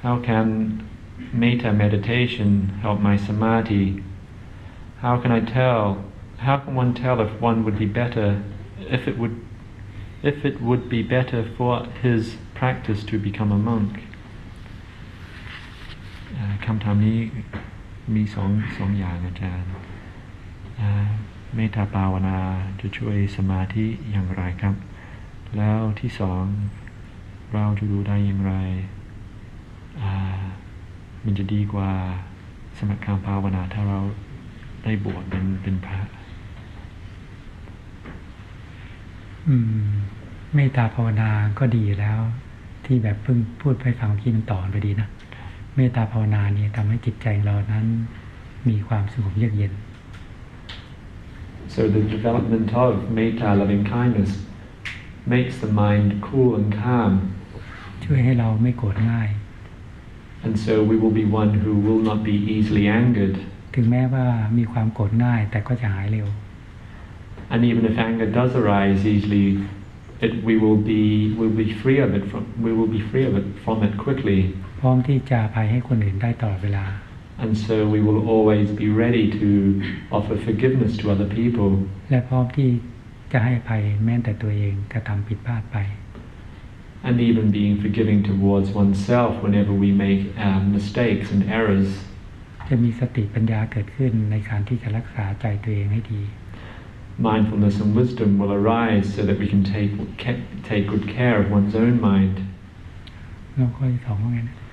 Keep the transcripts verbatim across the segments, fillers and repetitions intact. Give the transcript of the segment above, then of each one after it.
How can metta meditation help my samadhi? How can I tell? How can one tell if one would be better, if it would, if it would be better for his practice to become a monk? คำถามนี้มีสองสองอย่างอาจารย์เมตตาภาวนาจะช่วยสมาธิอย่างไรครับแล้วที่สองเราจะดูได้อย่างไรมันจะดีกว่าสมถะภาวนาถ้าเราได้บวชเป็นเป็นพระอืมเมตตาภาวนาก็ดีแล้วที่แบบเพิ่งพูดไปฟังที่มันต่อไปดีนะเมตตาภาวนาเนี่ยทำให้จิตใจเรานั้นมีความสงบเยือกเย็น So the development of metta loving kindness makes the mind cool and calm ช่วยให้เราไม่โกรธง่าย and so we will be one who will not be easily angered ถึงแม้ว่ามีความโกรธง่ายแต่ก็จะหายเร็ว and even if anger does arise easily it we will be will be free of it from we will be free of it from it quickly พร้อมที่จะอภัยให้คนอื่นได้ตลอดเวลา and so we will always be ready to offer forgiveness to other people และพร้อมที่จะให้อภัยแม้แต่ตัวเองกระทำผิดพลาดไป and even being forgiving towards oneself whenever we make um, mistakes and errors จะมีสติปัญญาเกิดขึ้นในการที่จะรักษาใจตัวเองให้ดี mindfulness and wisdom will arise so that we can take take good care of one's own mind แล้วข้อที่สองว่าไงนะ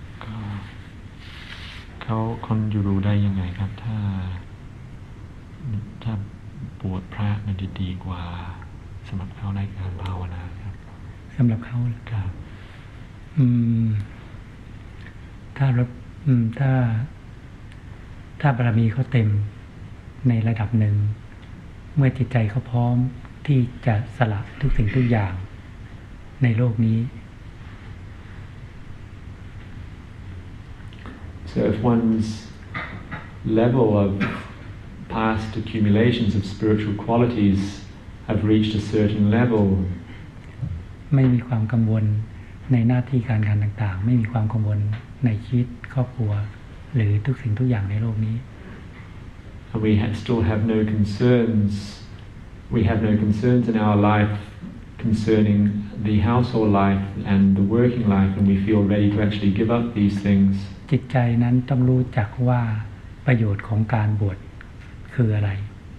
เขาคนอยู่รู้ได้ยังไงครับถ้าถ้าบวชพระมันจะดีกว่าสำหรับเขาในการภาวนาครับสำหรับเขาเหรอครับอืมถ้ารถอืมถ้าถ้าบารมีเขาเต็มในระดับหนึ่งเมื่อจิตใจเขาพร้อมที่จะสละทุกสิ่งทุกอย่างในโลกนี้ So if one's level of past accumulations of spiritual qualities have reached a certain level ไม่มีความกังวลในหน้าที่การงานต่างๆไม่มีความกังวลในชีวิตครอบครัวหรือทุกสิ่งทุกอย่างในโลกนี้ and we have, still have no concerns we have no concerns in our life concerning the household life and the working life and we feel ready to actually give up these things จิตใจนั้นต้องรู้จักว่าประโยชน์ของการบวชคืออะไร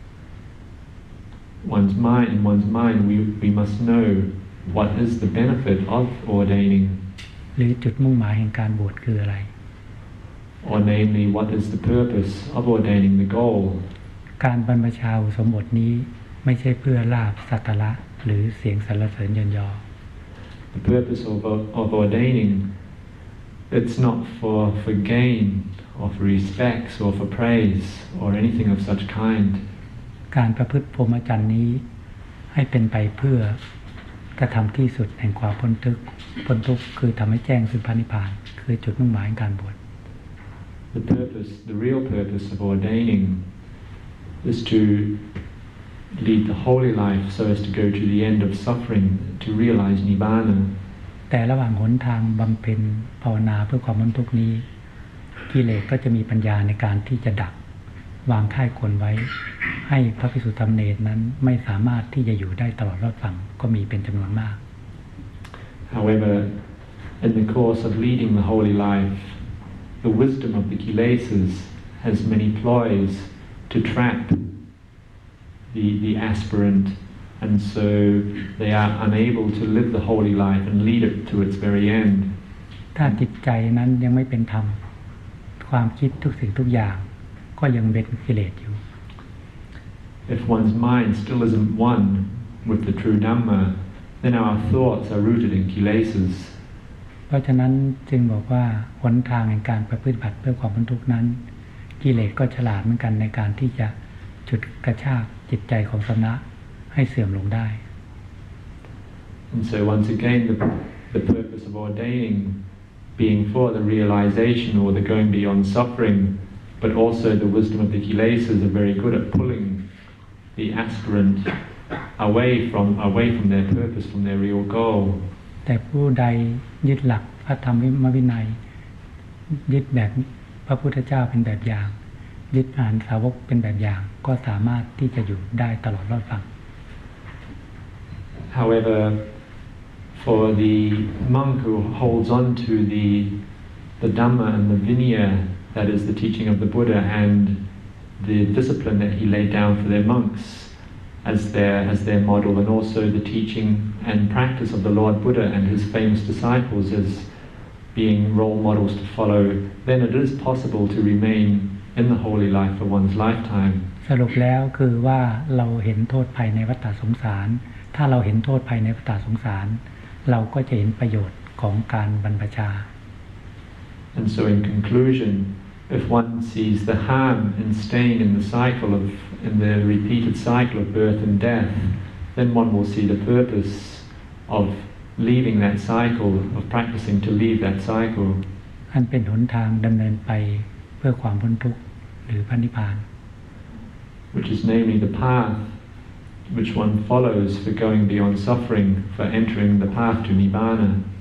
one's mind in one's mind we we must know what is the benefit of ordaining หรือจุดมุ่งหมายแห่งการบวชคืออะไร or namely what is the purpose of ordaining the goal การบรรพชาอุปสมบทนี้ไม่ใช่เพื่อลาภสักการะหรือเสียงสรรเสริญเยินยอ the purpose of of ordaining it's not for for gain or for respects or for praise or anything of such kind การประพฤติพรหมจรรย์นี้ให้เป็นไปเพื่อกระทำที่สุดแห่งความพ้นทุกข์พ้นทุกข์คือทำให้แจ้งซึ่งพระนิพพานคือจุดมุ่งหมายของการบวช the purpose the real purpose of ordaining is to lead the holy life so as to go to the end of suffering to realize nibbana แต่ระหว่างหนทางบำเพ็ญภาวนาเพื่อความพ้นทุกข์นี้กิเลสก็จะมีปัญญาในการที่จะดักวางค่ายคนไว้ให้พระภิกษุธรรมเนรนั้นไม่สามารถที่จะอยู่ได้ตลอดรอดฝั่งก็มีเป็นจำนวนมาก However, in the course of leading the holy life, the wisdom of the kilesas has many ploys to trap the the aspirant, and so they are unable to live the holy life and lead it to its very end. ถ้าจิตใจนั้นยังไม่เป็นธรรมความคิดทุกสิ่งทุกอย่างก็ยังเป็นกิเลสอยู่ If one's mind still isn't one with the true Dhamma, then our thoughts are rooted in kilesas. เพราะฉะนั้นจึงบอกว่าหนทางแห่งการประพฤติบัติเพื่อความพ้นทุกข์นั้นกิเลสก็ฉลาดเหมือนกันในการที่จะจุดกระชากจิตใจของสมณะให้เสื่อมลงได้ And so once again the the purpose of ordaining being for the realization or the going beyond suffering, but also the wisdom of the kilesas are very good at pulling the aspirant away from away from their purpose, from their real goal. แต่ผู้ใดยึดหลักพระธรรมวินัยยึดแบบพระพุทธเจ้าเป็นแบบอย่างยึดอานสาวกเป็นแบบอย่างก็สามารถที่จะอยู่ได้ตลอดรอดฝั่ง However, for the monk who holds on to the the Dhamma and the Vinaya, that is the teaching of the Buddha and the discipline that he laid down for their monks as their as their model, and also the teaching and practice of the Lord Buddha and his famous disciples as being role models to follow, then it is possible to remain in the holy life for one's lifetime. สรุปแล้วคือว่าเราเห็นโทษภัยในวัฏสงสารถ้าเราเห็นโทษภัยในวัฏสงสารเราก็จะเห็นประโยชน์ของการบรรพชา And so in conclusion, if one sees the harm in staying in the cycle of in the repeated cycle of birth and death, then one will see the purpose of leaving that cycle, of practicing to leave that cycle. อันเป็นหนทางดำเนินไปเพื่อความพ้นทุกข์หรือพระนิพพาน Which is namely the path which one follows for going beyond suffering, for entering the path to Nibbana.